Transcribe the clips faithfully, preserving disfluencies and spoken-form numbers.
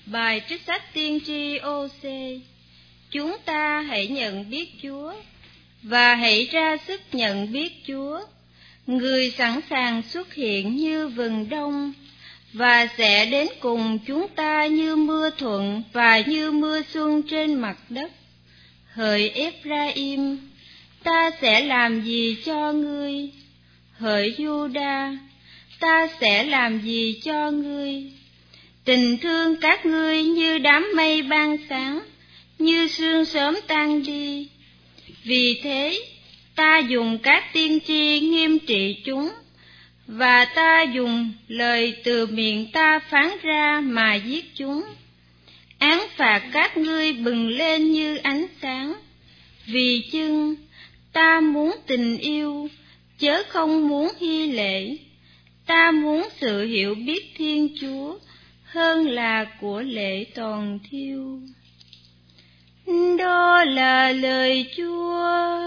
Bài trích sách tiên tri Ô-sê. Chúng ta hãy nhận biết Chúa, và hãy ra sức nhận biết Chúa, người sẵn sàng xuất hiện như vầng đông, và sẽ đến cùng chúng ta như mưa thuận và như mưa xuân trên mặt đất. Hỡi Ép-ra-im, ta sẽ làm gì cho ngươi? Hỡi Giu-đa, ta sẽ làm gì cho ngươi? Tình thương các ngươi như đám mây ban sáng, như sương sớm tan đi. Vì thế, ta dùng các tiên tri nghiêm trị chúng, và ta dùng lời từ miệng ta phán ra mà giết chúng. Án phạt các ngươi bừng lên như ánh sáng, vì chưng ta muốn tình yêu, chớ không muốn hy lễ. Ta muốn sự hiểu biết Thiên Chúa hơn là của lễ toàn thiêu. Đó là lời Chúa.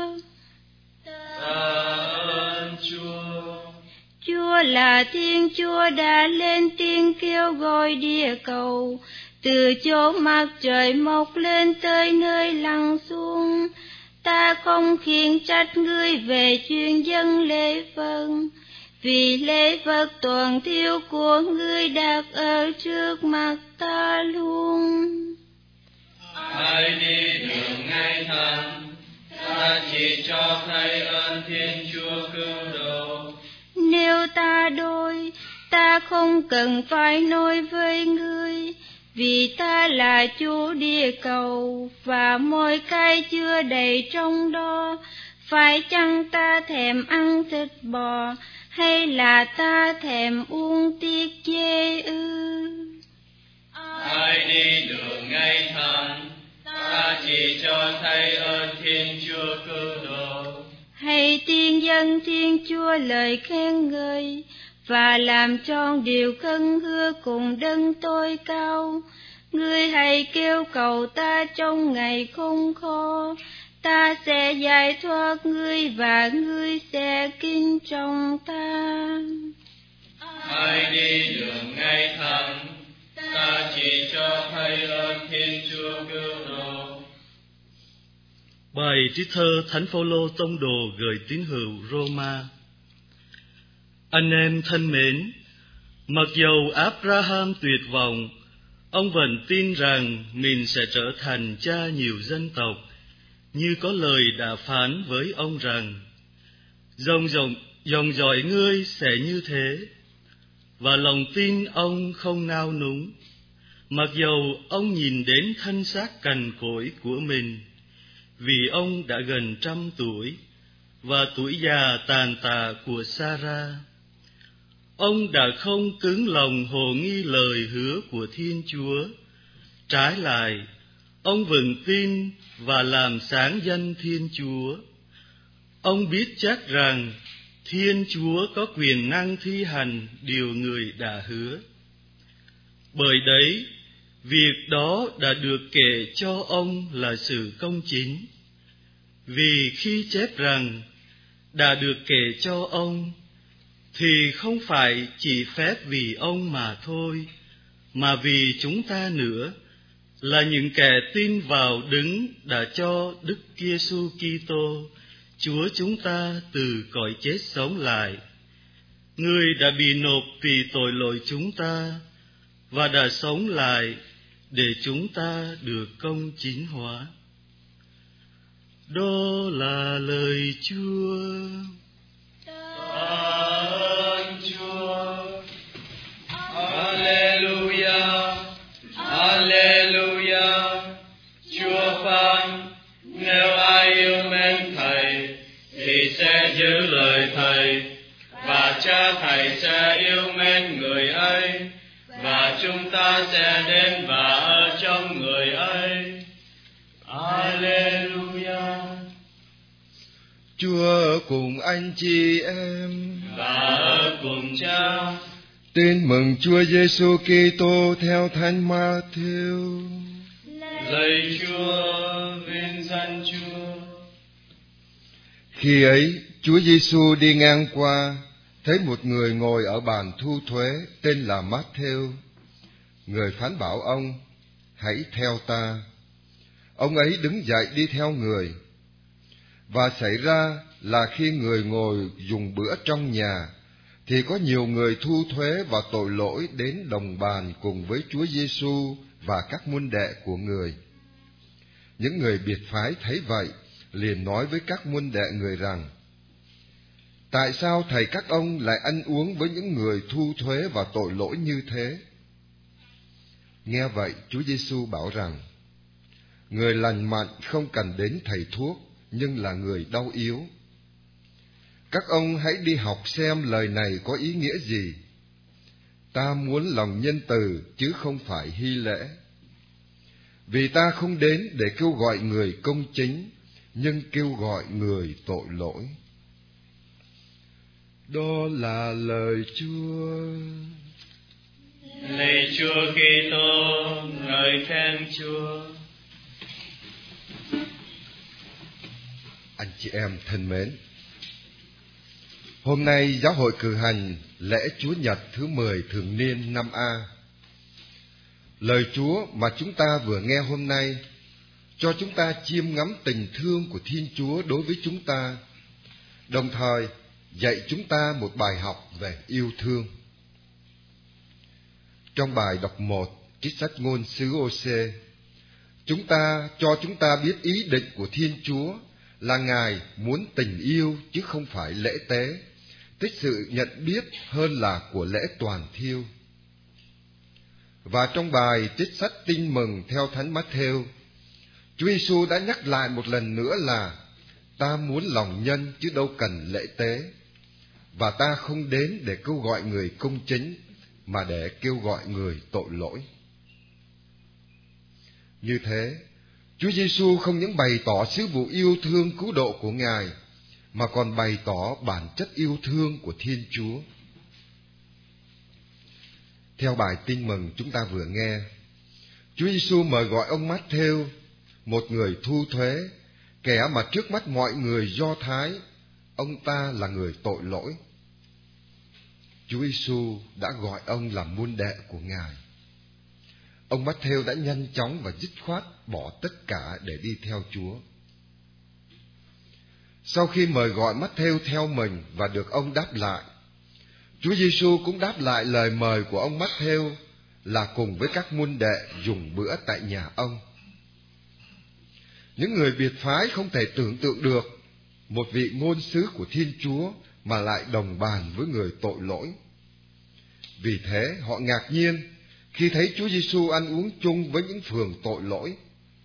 Tạ ơn Chúa. Chúa là Thiên Chúa đã lên tiếng kêu gọi địa cầu, từ chỗ mặt trời mọc lên tới nơi lặn xuống. Ta không khiển trách ngươi về chuyện dâng lễ vật, vì lễ vật toàn thiêu của ngươi đặt ở trước mặt ta luôn. Hãy đi đường ngay thẳng, ta chỉ cho thấy ơn Thiên Chúa cứu độ. Nếu ta đôi, ta không cần phải nói với ngươi, vì ta là Chúa địa cầu, và mọi cái chứa đầy trong đó. Phải chăng ta thèm ăn thịt bò, hay là ta thèm uống tiết dê ư? Hãy đi đường ngay thẳng, ta chỉ cho thấy ơn Thiên Chúa cứu độ. Hãy tiên dân Thiên Chúa lời khen ngợi, và làm tròn điều khấn hứa cùng Đấng tối cao. Ngươi hãy kêu cầu ta trong ngày khốn khó, ta sẽ giải thoát ngươi và ngươi sẽ kính trọng ta. Hãy đi đường ngay thẳng, ta chỉ cho thấy ơn Thiên Chúa cứu độ. Bài trích thơ Thánh Phaolô tông đồ gửi tín hữu Roma. Anh em thân mến, mặc dầu Abraham tuyệt vọng, ông vẫn tin rằng mình sẽ trở thành cha nhiều dân tộc, như có lời đã phán với ông rằng, dòng dòng dòng dõi ngươi sẽ như thế. Và lòng tin ông không nao núng, mặc dầu ông nhìn đến thân xác cằn cỗi của mình, vì ông đã gần trăm tuổi, và tuổi già tàn tạ của Sarah. Ông đã không cứng lòng hồ nghi lời hứa của Thiên Chúa. Trái lại, ông vững tin và làm sáng danh Thiên Chúa. Ông biết chắc rằng Thiên Chúa có quyền năng thi hành điều người đã hứa. Bởi đấy, việc đó đã được kể cho ông là sự công chính. Vì khi chép rằng đã được kể cho ông, thì không phải chỉ phép vì ông mà thôi, mà vì chúng ta nữa, là những kẻ tin vào Đấng đã cho Đức Giêsu Kitô, Chúa chúng ta từ cõi chết sống lại. Người đã bị nộp vì tội lỗi chúng ta, và đã sống lại để chúng ta được công chính hóa. Đó là lời Chúa. Tạ ơn Chúa. Alleluia, Alleluia. Chúa phán, nếu ai yêu mến Thầy, thì sẽ giữ lời Thầy, và Cha Thầy sẽ yêu mến người ấy, và chúng ta sẽ đến và ở trong người ấy. Alleluia. Chúa cùng anh chị em Và ở cùng Cha. Tin mừng Chúa Giêsu Kitô theo Thánh Ma-thi-êu. Lạy Chúa, vinh danh Chúa. Khi ấy, Chúa Giêsu đi ngang qua, thấy một người ngồi ở bàn thu thuế tên là Mát-thêu. Người phán bảo ông, hãy theo ta. Ông ấy đứng dậy đi theo người. Và xảy ra là khi người ngồi dùng bữa trong nhà, thì có nhiều người thu thuế và tội lỗi đến đồng bàn cùng với Chúa Giêsu và các môn đệ của người. Những người biệt phái thấy vậy, liền nói với các môn đệ người rằng: tại sao thầy các ông lại ăn uống với những người thu thuế và tội lỗi như thế? Nghe vậy, Chúa Giêsu bảo rằng: người lành mạnh không cần đến thầy thuốc, nhưng là người đau yếu. Các ông hãy đi học xem lời này có ý nghĩa gì. Ta muốn lòng nhân từ chứ không phải hy lễ. Vì ta không đến để kêu gọi người công chính, nhưng kêu gọi người tội lỗi. Đó là lời Chúa. Lạy Chúa Kitô, ngợi khen Chúa. Anh chị em thân mến, hôm nay giáo hội cử hành lễ Chúa Nhật thứ mười thường niên năm A. Lời Chúa mà chúng ta vừa nghe hôm nay cho chúng ta chiêm ngắm tình thương của Thiên Chúa đối với chúng ta, đồng thời dạy chúng ta một bài học về yêu thương. Trong bài đọc một, trích sách ngôn sứ Ô-sê, chúng ta cho chúng ta biết ý định của Thiên Chúa là Ngài muốn tình yêu chứ không phải lễ tế, tích sự nhận biết hơn là của lễ toàn thiêu. Và trong bài trích sách Tin mừng theo Thánh Mát-thêu, Chúa Giêsu đã nhắc lại một lần nữa là ta muốn lòng nhân chứ đâu cần lễ tế, và ta không đến để kêu gọi người công chính, mà để kêu gọi người tội lỗi. Như thế, Chúa Giêsu không những bày tỏ sứ vụ yêu thương cứu độ của Ngài, mà còn bày tỏ bản chất yêu thương của Thiên Chúa. Theo bài Tin mừng chúng ta vừa nghe, Chúa Giêsu mời gọi ông Mát-thêu, một người thu thuế, kẻ mà trước mắt mọi người Do Thái, ông ta là người tội lỗi. Chúa Giêsu đã gọi ông làm môn đệ của Ngài. Ông Mát-thêu đã nhanh chóng và dứt khoát bỏ tất cả để đi theo Chúa. Sau khi mời gọi Mát-thêu theo mình và được ông đáp lại, Chúa Giêsu cũng đáp lại lời mời của ông Mát-thêu là cùng với các môn đệ dùng bữa tại nhà ông. Những người biệt phái không thể tưởng tượng được một vị ngôn sứ của Thiên Chúa mà lại đồng bàn với người tội lỗi. Vì thế họ ngạc nhiên khi thấy Chúa Giêsu ăn uống chung với những phường tội lỗi.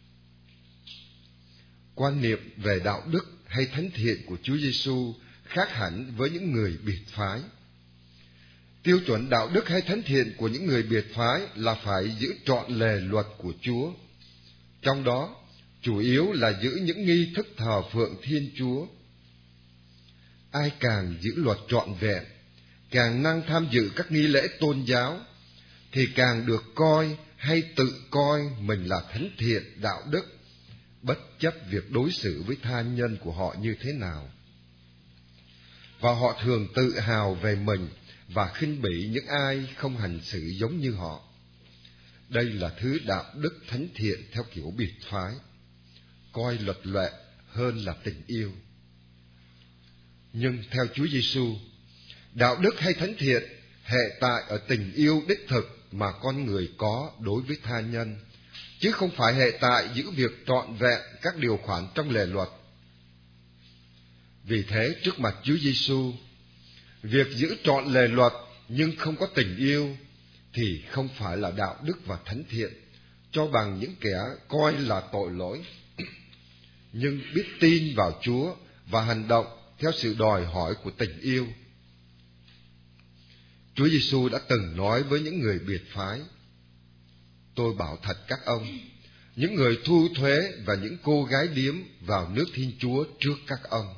Quan niệm về đạo đức hay thánh thiện của Chúa Giêsu khác hẳn với những người biệt phái. Tiêu chuẩn đạo đức hay thánh thiện của những người biệt phái là phải giữ trọn lề luật của Chúa. Trong đó, chủ yếu là giữ những nghi thức thờ phượng Thiên Chúa. Ai càng giữ luật trọn vẹn, càng năng tham dự các nghi lễ tôn giáo, thì càng được coi hay tự coi mình là thánh thiện đạo đức, bất chấp việc đối xử với tha nhân của họ như thế nào. Và họ thường tự hào về mình và khinh bỉ những ai không hành xử giống như họ. Đây là thứ đạo đức thánh thiện theo kiểu biệt phái, coi luật lệ hơn là tình yêu. Nhưng theo Chúa Giêsu, đạo đức hay thánh thiện hệ tại ở tình yêu đích thực mà con người có đối với tha nhân, chứ không phải hệ tại giữ việc trọn vẹn các điều khoản trong lề luật. Vì thế, trước mặt Chúa Giêsu, việc giữ trọn lề luật nhưng không có tình yêu thì không phải là đạo đức và thánh thiện, cho bằng những kẻ coi là tội lỗi, nhưng biết tin vào Chúa và hành động theo sự đòi hỏi của tình yêu. Chúa Giêsu đã từng nói với những người biệt phái: tôi bảo thật các ông, những người thu thuế và những cô gái điếm vào nước Thiên Chúa trước các ông.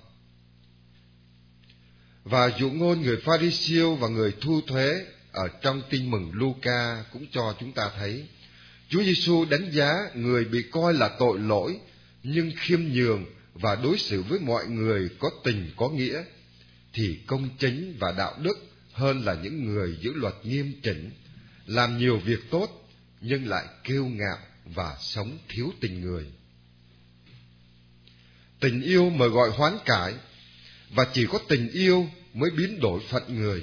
Và dụ ngôn người Pha-ri-siêu và người thu thuế ở trong Tin mừng Lu-ca cũng cho chúng ta thấy Chúa Giêsu đánh giá người bị coi là tội lỗi nhưng khiêm nhường và đối xử với mọi người có tình có nghĩa thì công chính và đạo đức hơn là những người giữ luật nghiêm chỉnh, làm nhiều việc tốt nhưng lại kiêu ngạo và sống thiếu tình người. Tình yêu mời gọi hoán cải, và chỉ có tình yêu mới biến đổi phận người.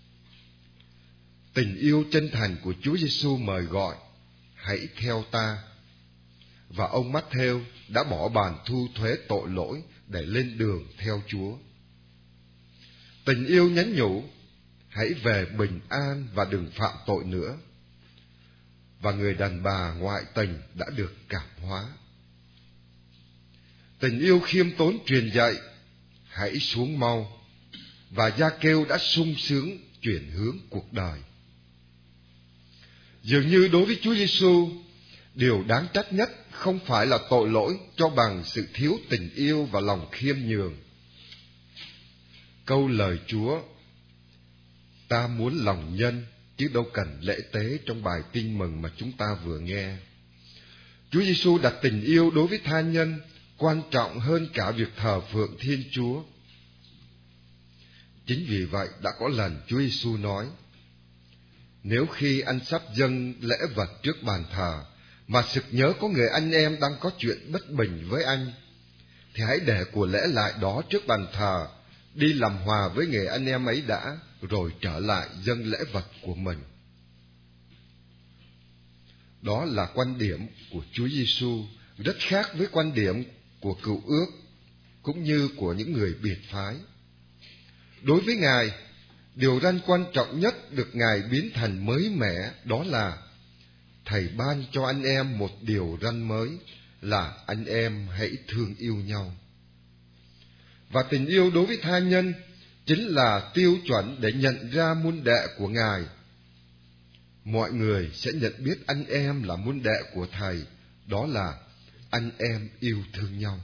Tình yêu chân thành của Chúa Giêsu mời gọi: hãy theo ta. Và ông Mát-thêu đã bỏ bàn thu thuế tội lỗi để lên đường theo Chúa. Tình yêu nhắn nhủ: hãy về bình an và đừng phạm tội nữa. Và người đàn bà ngoại tình đã được cảm hóa. Tình yêu khiêm tốn truyền dạy: hãy xuống mau. Và Gia-kêu đã sung sướng chuyển hướng cuộc đời. Dường như đối với Chúa Giêsu, điều đáng trách nhất không phải là tội lỗi cho bằng sự thiếu tình yêu và lòng khiêm nhường. Câu lời Chúa "Ta muốn lòng nhân chứ đâu cần lễ tế" trong bài tin mừng mà chúng ta vừa nghe. Chúa Giêsu đặt tình yêu đối với tha nhân quan trọng hơn cả việc thờ phượng Thiên Chúa. Chính vì vậy đã có lần Chúa Giêsu nói: nếu khi anh sắp dâng lễ vật trước bàn thờ mà sực nhớ có người anh em đang có chuyện bất bình với anh, thì hãy để của lễ lại đó trước bàn thờ, đi làm hòa với người anh em ấy đã, rồi trở lại dâng lễ vật của mình. Đó là quan điểm của Chúa Giêsu, rất khác với quan điểm của Cựu Ước cũng như của những người biệt phái. Đối với Ngài, điều răn quan trọng nhất được Ngài biến thành mới mẻ đó là Thầy ban cho anh em một điều răn mới, là anh em hãy thương yêu nhau. Và tình yêu đối với tha nhân chính là tiêu chuẩn để nhận ra môn đệ của Ngài. Mọi người sẽ nhận biết anh em là môn đệ của Thầy, đó là anh em yêu thương nhau.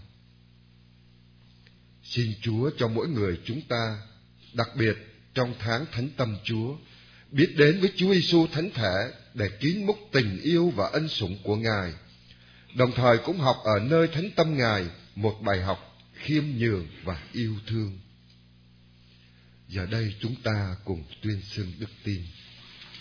Xin Chúa cho mỗi người chúng ta, đặc biệt trong tháng Thánh Tâm Chúa, biết đến với Chúa Giêsu thánh thể để kín múc tình yêu và ân sủng của Ngài, đồng thời cũng học ở nơi thánh tâm Ngài một bài học khiêm nhường và yêu thương. Giờ đây chúng ta cùng tuyên xưng đức tin.